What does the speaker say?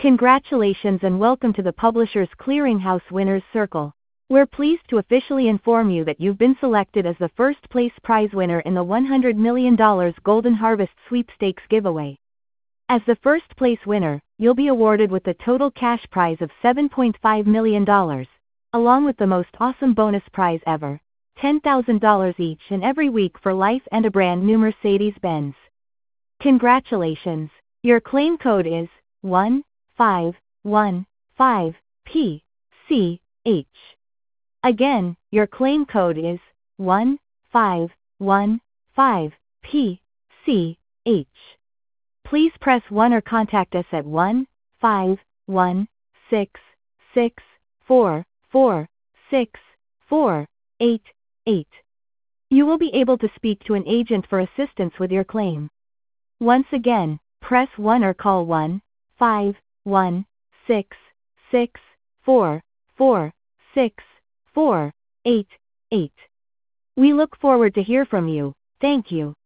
Congratulations and welcome to the Publishers Clearinghouse Winners Circle. We're pleased to officially inform you that you've been selected as the first place prize winner in the $100 million Golden Harvest Sweepstakes giveaway. As the first place winner, you'll be awarded with the total cash prize of $7.5 million, along with the most awesome bonus prize ever, $10,000 each and every week for life and a brand new Mercedes-Benz. Congratulations! Your claim code is 1515PCH. Again, your claim code is 1515PCH. Please press 1 or contact us at 15166446488. You will be able to speak to an agent for assistance with your claim. Once again, press 1 or call 15166446488. We look forward to hear from you. Thank you.